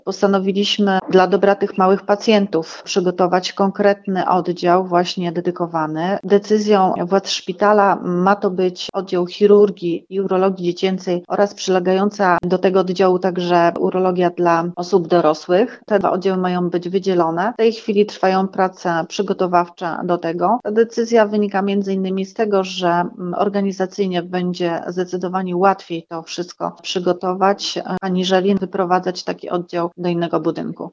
Postanowiliśmy dla dobra tych małych pacjentów przygotować konkretny oddział właśnie dedykowany. Decyzją władz szpitala ma to być oddział chirurgii i urologii dziecięcej oraz przylegająca do tego oddziału także urologia dla osób dorosłych. Te dwa oddziały mają być wydzielone. W tej chwili trwają prace przygotowawcze do tego. Ta decyzja wynika m.in. z tego, że organizacyjnie będzie zdecydowanie łatwiej to wszystko przygotować, aniżeli wyprowadzać taki oddział do innego budynku.